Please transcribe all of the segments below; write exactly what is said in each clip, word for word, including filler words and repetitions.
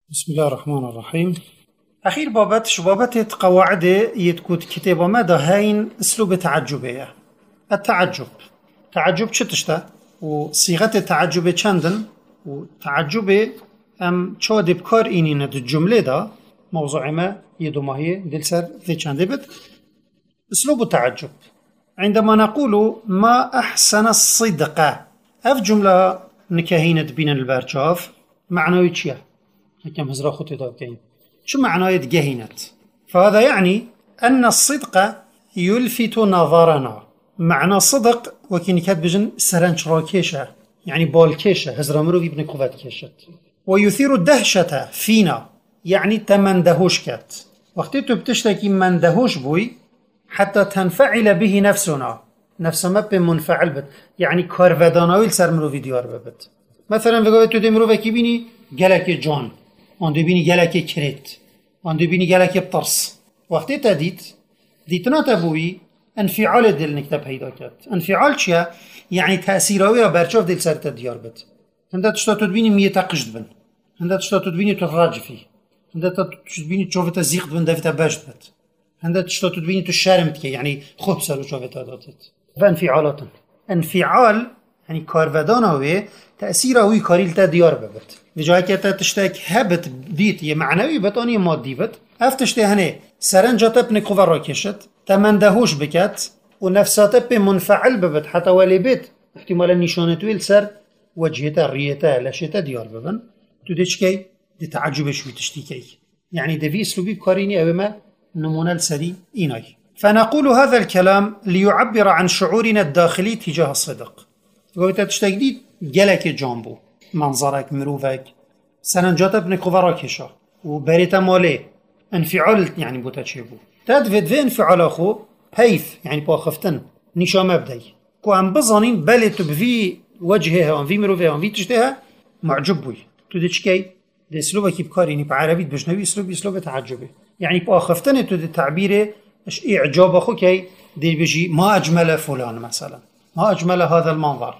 بسم الله الرحمن الرحيم. أخير بابت شو بابت قواعد يتكوت كتابة ماذا هاين أسلوب تعجبية. التعجب تعجب شتشتا وصيغة التعجب چندن وتعجب أم شو دبكار إني ند الجملة دا موضوع ما يدو ما هي دلسر ذي چنده بد. أسلوب التعجب عندما نقول ما أحسن الصدق أف جملة نكهينة بين البرشاف معنوي چيه كم هزرا خطي دابكين شو معناه جهنت؟ فهذا يعني أن الصدق يلفت نظرنا. معنى الصدق وكين كات بجن سرنش راكيشة يعني بالكيشة هزرا مرو ابن كوفات كيشت ويثير الدهشة فينا يعني تمندهوش كات وقت تبتشتكي مندهوش بوي حتى تنفعل به نفسنا نفس ما بمنفعل بد يعني كارفداناويل سر مرو فيديوار ببد. مثلا في قوة تدي مرو وكي بيني جلك جان آن دبینی گلکی کرد، آن دبینی گلکی بطرس. وقتی تدید دیتنا تبوی انفعال دل نكتب هيدا كات. انفعال چيا؟ يعني تأثيراوية برشاف دل سر تديار بد. هنده تشتا تدبینی مية تقشد بن. هنده تشتا تدبینی تراج فيه. هنده تدبینی تشوفت زيقت بن دفت باشد بد. هنده تشتا تدبینی تشرمت كي يعني خوب سر وشوفت داتت. فانفعالات. انفعال يعني كارفداناوي تأثيراوي كاريل تديار ببد. وجای که تا تشتک هبت دیت یه معنوی بت آنی مادی بت افتشته هنه سرنجات ابن قوة راکشت تمندهوش بکت و نفسات اب منفعل ببت حتى ولی بت احتمالا نشانتویل سر وجهتا ریتا لشتا دیار ببن تو دیچ کی دی تعجبش وی تشتی کی يعني دفي اسلوبي بكاريني او ما نمونا السري إيناي. فنقول هذا الكلام ليعبر عن شعورنا الداخلي تجاه الصدق. وقت تشتك دي جلك جامبو منظرك مروفك سننجات ابن كوفرا كشا وبريتا مالي انفعال يعني بوتا تشيبو تدفد في انفعال اخو هيف يعني باخفتن نشا مبدأي كو ام بظنين بلي تبفي وجهها في مروفها في تشتها معجب بوي تدش كي دي اسلوبك بكاريني بعربي بجنبي اسلوب اسلوب تعجبي يعني باخفتن تدي تعبيره اش اعجاب اخو كي دي بيجي ما اجمل فلان مثلا ما اجمل هذا المنظر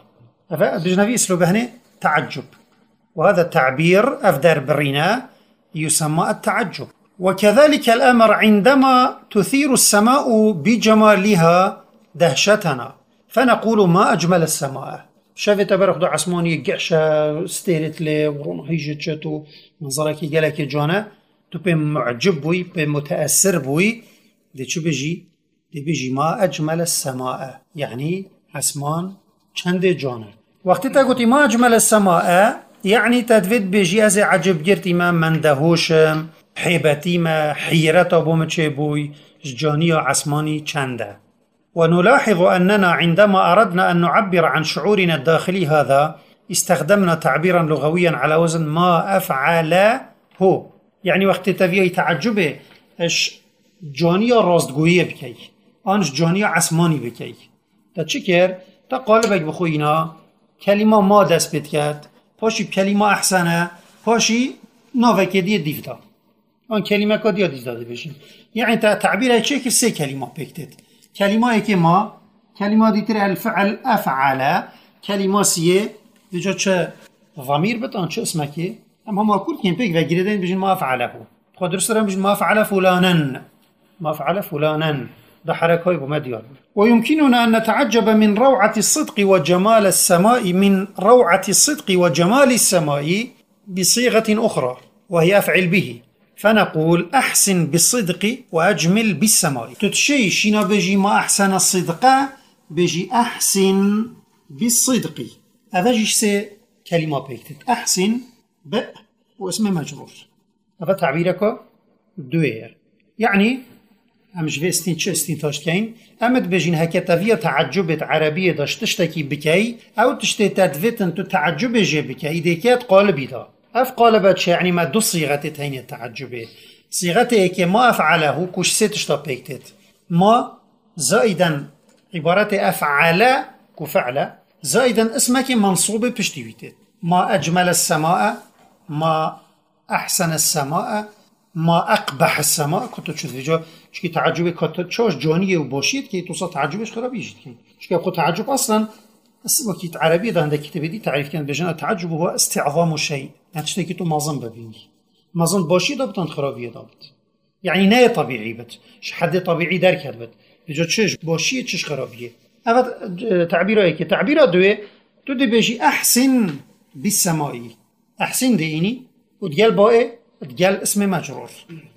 بجنبي اسلوب هنا تعجب وهذا التعبير أفدر برينا يسمى التعجب. وكذلك الأمر عندما تثير السماء بجمالها دهشتنا فنقول ما أجمل السماء. شافت برخدو عسماني قعشة استهلت لي ورون هيجت شتو منظرك يقالك جانا تو بي معجب بوي بي متأثر بوي دي شو بيجي دي بيجي ما أجمل السماء يعني عسمان چند جانا. وقت تقولي ما أجمل السماء يعني تدفيد بيجي أزي عجب جرتي ما مندهوشم حيبتي ما حيرتا بومتشي بوي جاني عسماني چنده. ونلاحظ أننا عندما أردنا أن نعبر عن شعورنا الداخلي هذا استخدمنا تعبيرا لغويا على وزن ما أفعل هو يعني وقت تفيه تعجبه اش جاني راستگوية بكي آنش جاني عسماني بكي تشكر تقالبك بخوينا كلمة ما دست بيت كات پاشی کلمه احسنه پاشی ناوکدی دیفتا آن کلمه که دیادیز داده بشین یعنی تا تعبیره چه که سه کلمه بکتید کلمه که ما کلمه دیتر الفعل افعله کلمه سیه دیجا چه ضمیر بتان چه اسمه که اما ما کل کن پیک و گیردین بجین ما افعله خود درست دارم بجین ما افعله فلانن ما افعله فلانن ده حركة بمديار. ويمكننا أن نتعجب من روعة الصدق وجمال السماء من روعة الصدق وجمال السماء بصيغة أخرى وهي أفعل به فنقول أحسن بالصدق وأجمل بالسماء. تتشي شنا بيجي ما أحسن الصدق بيجي أحسن بالصدق هذا جيش سي كلمة بيكتت أحسن ب واسم مجرور هذا تعبيرك دوير يعني امش في استين چه استين تاشكين امد بجين هكا تفيه تعجبت عربية داشت تشتكي بكي او تشتي تدفتن تو تعجب جي بكي ديكات قالبي دا اف قالبت يعني ما دو صيغة تهين التعجبه صيغة ايكي ما افعله كوش سي تشتا بيكتت ما زائدا عبارة افعل كفعل زائدا اسمك منصوب بشتويتت ما اجمل السماء ما احسن السماء ما أقبح السماء كنت تشوف فيجا شكي تعجبي كنت تشوش جانية وباشيت كي توصل تعجبش خرابي جد كي شكي أقول تعجب أصلا وكيت عربي ده عندك كتابي دي تعريف كان بجنا التعجب هو استعظام الشيء يعني تشتكي تو معظم ببيني ما ظن باشي دابتان خرابية دابت يعني ناي طبيعي بت ش حد طبيعي درك بت بجو تشش باشي تشش خرابية هذا تعبيره هيك تعبيره دوي تو دي بيجي أحسن بالسماء أحسن ديني وتقال باء تقال اسم مجرور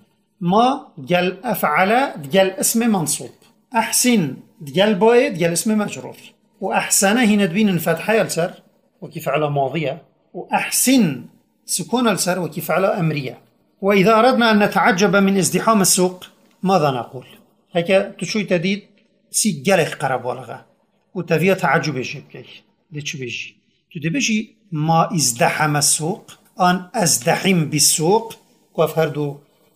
ما تقال أفعل تقال اسم منصوب أحسن تقال باء تقال اسم مجرور وأحسن هنا تبين الفتحة يلسر وكيف على ماضية وأحسن سكون السر وكيف على أمرية وإذا أردنا أن نتعجب من ازدحام السوق ماذا نقول؟ هيك تشوي تديد سي جالخ قرب ولغا وتفيا تعجب يجيب ديش بيجي تدي بيجي ما ازدحم السوق أن أزدحم بالسوق كوف هردو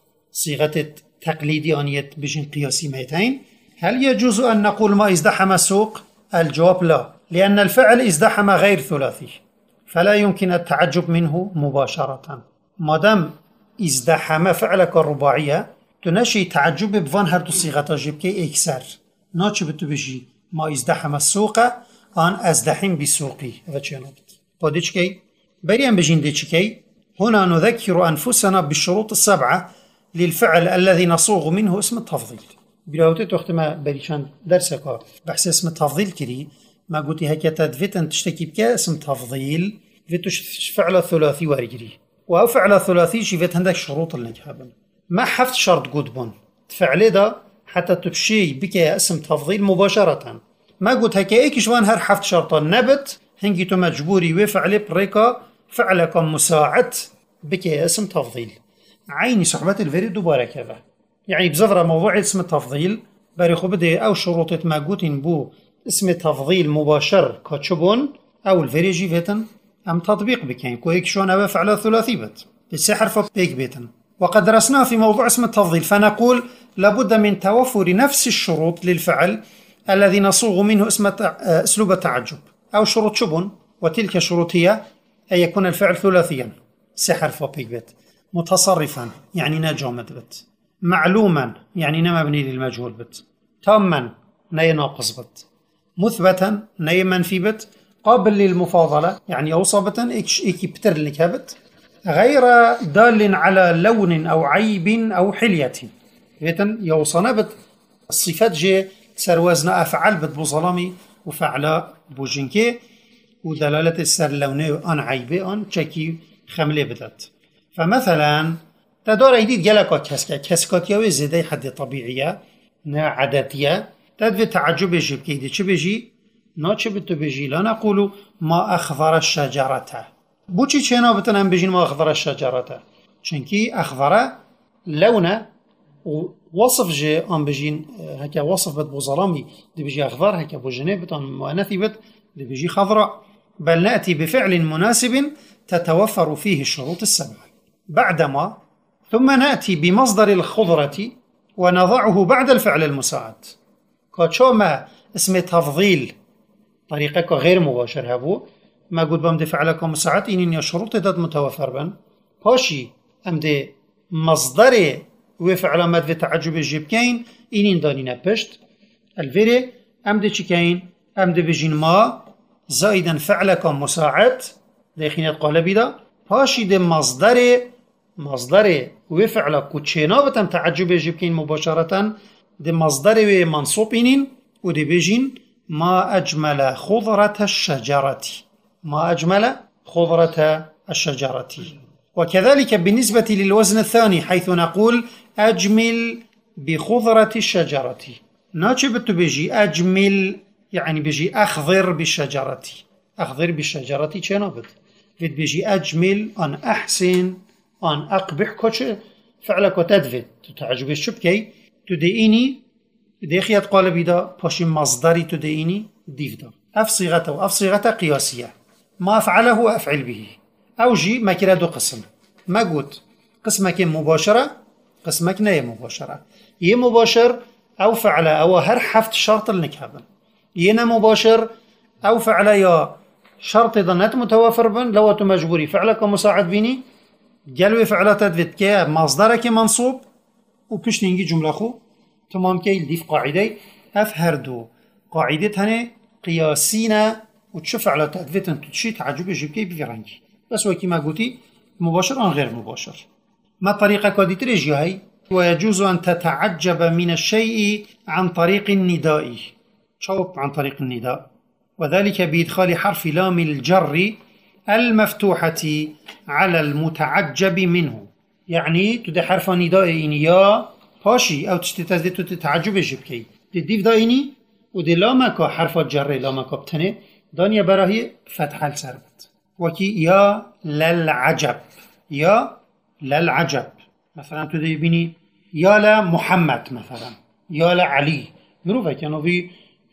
صيغة تقليدي أنية بيجين قياسي ميتين هل يجوز أن نقول ما ازدحم السوق؟ الجواب لا لأن الفعل ازدحم غير ثلاثي فلا يمكن التعجب منه مباشرة ما دام ازدحم فعلك الرباعية تنشي تعجب بفان هردو صيغة جيبكي إكسار ناتش بتو بيجي ما ازدحم السوق أن أزدحم بالسوقي هذا شيء نبت بوديشكي بريان بجين ديشكي هنا نذكر أنفسنا بالشروط السبعة للفعل الذي نصوغ منه اسم التفضيل بلاوتت وقت ما بريشان درسك بحث اسم التفضيل كري ما قلتي هكا تدفت أن تشتكي بك اسم تفضيل فيتوش فعل ثلاثي وارجري وأو فعل ثلاثي شفت عندك شروط النجابن ما حفت شرط قدبون تفعل ده حتى تبشي بك اسم تفضيل مباشرة ما قلت هكا ايكش وان هر حفت شرطا نبت هنجيتو مجبوري وفعل بريكا فعلك مساعد بك اسم تفضيل عيني صحبة الفيري دوباره كذا يعني بزفرة موضوع اسم التفضيل باريخو بدي او شروط ما قلتين بو اسم تفضيل مباشر كاتشبون او الفيري جيفتن ام تطبيق بكين كويك شون ابا فعل ثلاثي بت بالسحر فبيك بيتن وقد درسناه في موضوع اسم التفضيل فنقول لابد من توفر نفس الشروط للفعل الذي نصوغ منه اسم اسلوب التعجب او شروط شبون وتلك الشروط هي ان يكون الفعل ثلاثيا سحر فبيك بت متصرفا يعني ناجومد بت معلوما يعني مبني للمجهول بت تاما ناي ناقص بت مثبتا ناي منفي بت قابل للمفاضلة يعني أوصبة إيكي بتر لكبت غير دال على لون أو عيب أو حلية إذن يوصنا بت الصفات جي سروازنا أفعال بت بظلامي وفعلاء بوجنكي ودلالة السر لوني أن عيبي أن تشكي خملي بدت فمثلا تدور ايديد جالكا كسكا كسكاتياوي زيدي حد طبيعية نا عددية تدفي تعجب يجيب كيدي چه بيجي نا چه بتو بيجي لا نقول ما أخضر الشجرة بوچي چينا بتنهم بيجين ما أخضر الشجرة چنكي أخضر لونه ووصف جي أم بيجين هكا وصف بت بوظلامي دي بيجي أخضر هكا بوجني بتن مؤنثي بت دي بيجي خضراء بل نأتي بفعل مناسب تتوفر فيه الشروط السبعة بعدما ثم نأتي بمصدر الخضرة ونضعه بعد الفعل المساعد كاتشوما اسم تفضيل طريقك غير مباشر هبو ما قد بمدي فعلك مساعد إنين يشروط داد متوفر بن باشي أمدي مصدر وفعل مدفع تعجب الجيبكين إنين دانينا بشت الفيري أمدي چكين أمدي بجين ما زائدا فعلك مساعد داخلين القالبي دا باشي دي مصدر مصدر وفعل كوتشينا بتم تعجب يجيبكين مباشرة دي مصدر منصوبين ودي بيجين ما أجمل خضرة الشجرة ما أجمل خضرة الشجرة وكذلك بالنسبة للوزن الثاني حيث نقول أجمل بخضرة الشجرة ناجبت بيجي أجمل يعني بيجي أخضر بالشجرة أخضر بالشجرة چنابت بيجي أجمل أن أحسن أن أقبح كوش فعلك وتدفت تتعجب الشبكي تدئيني ديخيات قالبي دا باشي مصدري تدئيني ديف دا أف صيغته أف صيغته قياسية ما أفعله أفعل به أو جي ما كلا دو قسم ما قلت قسمك مباشرة قسمك ناي مباشرة يه مباشر أو فعل أو هر حفت شرط النكابن ينا مباشر أو فعل يا شرط ظنات متوافر بن لو تمجبوري فعلك مساعد بيني جلوي فعلات تدفت كي مصدرك منصوب وبشت نجي جملة خو تمام كي الديف قاعدة أفهردو قاعدة هني قياسينا وتشوف فعلات تدفت أن تشي تعجب يجيب كي بفرنجي بس وكي ما قلتي مباشر أو غير مباشر ما طريقة كودي تريجي هاي؟ ويجوز أن تتعجب من الشيء عن طريق النداء. شوف عن طريق النداء، وذلك بإدخال حرف لام الجر المفتوحة على المتعجب منه. يعني تدي حرف نداء إني يا باشي أو تشتي تزدي تتعجب جبكي تديف دايني ودي لامكا حرف الجر لامكا بتني دانيا براهي فتح السربت وكي يا للعجب، يا للعجب. مثلا تدي بيني يا لمحمد، مثلا يا لعلي، مروفا كانوا في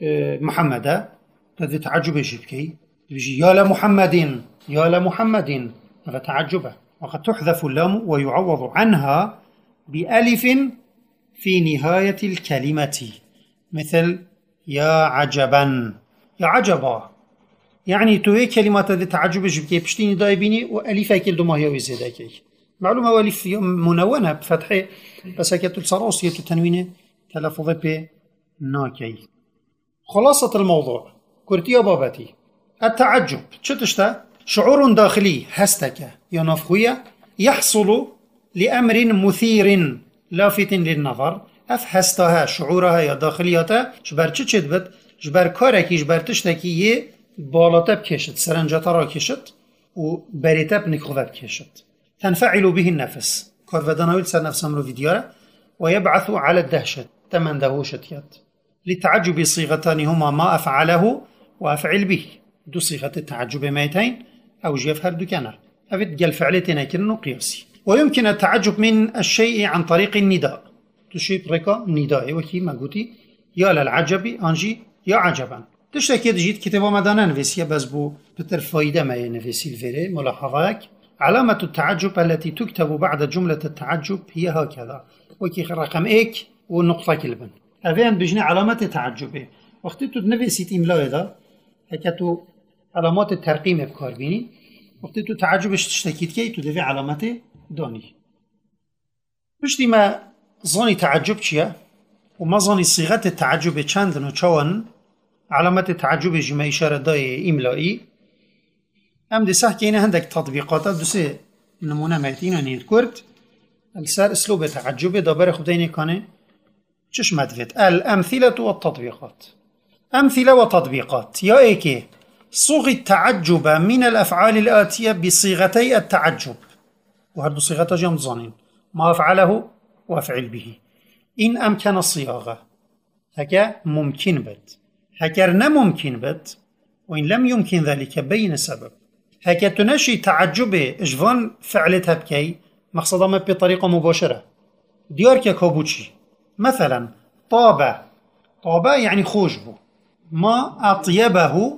محمد تدي تعجب جبكي يجي يا لمحمد، يا لمحمد، هذا تعجبه. وقد تحذف اللام ويعوض عنها بألف في نهاية الكلمة، مثل يا عجبا، يا عجبا. يعني توي كلمات ذي تعجب جبكي بشتيني دايبيني وألف أكل دوما هي ويزيدكي. معلومة والف منونة بفتحة بس أكيد الصراصية تنوينه تلفظ ب ناكي. خلاصة الموضوع كرتيا بابتي التعجب شتشتا شعور داخلي هستك ينفخية يحصل لأمر مثير لافت للنظر. أف هستها شعورها يا داخلياتا جبر تشت بد جبر كاركي جبر تشتكي بالاتب كشت سرنجتا را كشت و بريتب نكخذب كشت تنفعل به النفس كارفدانويل سر نفس امرو فيديارا ويبعث على الدهشة تمن دهوشت يد. للتعجب صيغتان هما ما أفعله وأفعل به، دو صيغة التعجب ميتين أو جيف هردو كانر أفد قل فعلتين كنو قياسي. ويمكن التعجب من الشيء عن طريق النداء، تشيط ريكا نداء وكي ما قوتي يا للعجب أنجي يا عجبا. تشتكي جيت كتابة مدانا نفسية بس بو بتر فايدة ما ينفسي الفيري ملاحظاك. علامة التعجب التي تكتب بعد جملة التعجب هي هكذا وكي رقم ايك والنقطة كلبن أفين بجني علامات التعجب. وقت تنفسي إملاء هذا هكذا علامات الترقيم بكار بيني. وقت تعجبش تشتكيت كي تدفع علامات داني بشتي ما ظاني تعجب چيا وما ظاني صيغة التعجب چندن و چوان علامات التعجب جمع إشارة داي إملائي. أم دي سح كينا هندك تطبيقات دو سي نمونه ميتين ونيد كورت السار اسلوب تعجب دابر خديني كاني چش مدفت الأمثلة والتطبيقات. أمثلة وتطبيقات يا إيكي صوغ التعجب من الأفعال الآتية بصيغتي التعجب، وهذا صيغة جمع ظنين ما أفعله وأفعل به إن أمكن الصياغة هكا ممكن بد هكا ممكن بد وإن لم يمكن ذلك بين سبب. هكا تنشي تعجب إجفان فعلتها بكي مقصدا ما بطريقة مباشرة ديار كابوتشي مثلا طاب، طاب يعني خوشبه، ما أطيبه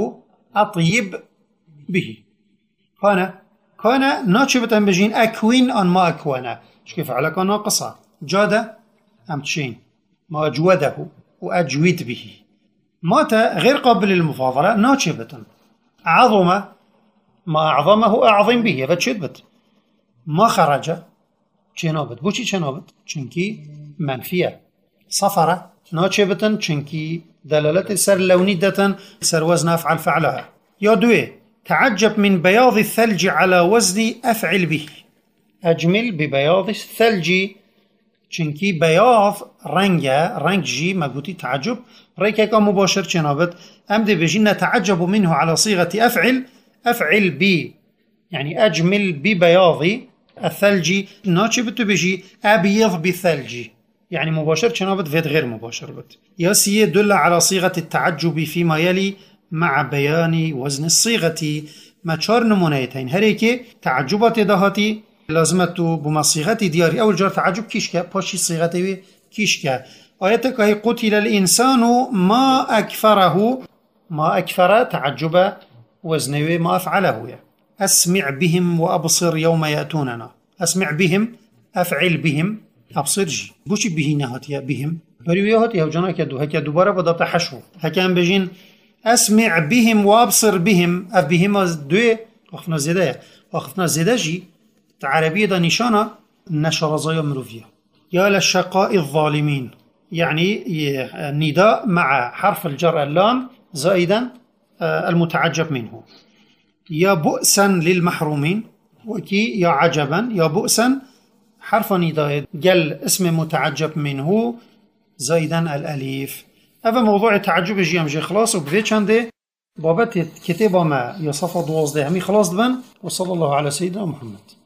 وأطيب به. كان كان ناتشبت أم بجين أكوين أن ما أكوانا شكيف على كان ناقصة. جاد أم تشين ما أجوده وأجود به. مات غير قابل للمفاضلة ناتشبت. عظم ما أعظمه أعظم به فتشبت. ما خرج چنابت بوشي چنابت چنكي منفية. صفر ناتشبت چنكي دلالة سر لونيدة سر وزن أفعل فعلها. يا دوي تعجب من بياض الثلج على وزن أفعل به. أجمل ببياض الثلج چنكي بياض رنجة رنج جي ما قلتي تعجب ريكا مباشر چنابت أم دي بجي نتعجب منه على صيغة أفعل أفعل بي يعني أجمل ببياض الثلج ناتشبت بجي أبيض بالثلج يعني مباشر چنابت فيد غير مباشر بت. ياسي يدل على صيغة التعجب فيما يلي مع بيان وزن الصيغة. ما چار نمونيتين هريكي تعجبات دهاتي لازمتو بما صيغة دياري أول جار تعجب كيشكا باشي صيغة كيشكا. آياتك هي قتل الإنسان ما أكفره، ما أكفر تعجب وزنوي ما أفعله. أسمع بهم وأبصر يوم يأتوننا. أسمع بهم أفعل بهم أبصر جي بوشي به نهاتيا بهم بريويا هاتيا وجانا كدو هكا دوبارا بدأت حشو هكا ام بجين أسمع بهم وأبصر بهم أف بهم دوي وخفنا زيادة وخفنا زيادة جي عربية دا نشانة نشر زايا مروفيا. يا للشقاء الظالمين يعني نداء مع حرف الجر اللام زائدا المتعجب منه. يا بؤسا للمحرومين وكي يا عجبا يا بؤسا حرف نداء قل اسم متعجب منه زائدا الأليف. هذا موضوع التعجب جي أمجي خلاص وبذي چنده بابت كتابة ما يصفى دوازده همي خلاص دبن. وصلى الله على سيدنا محمد.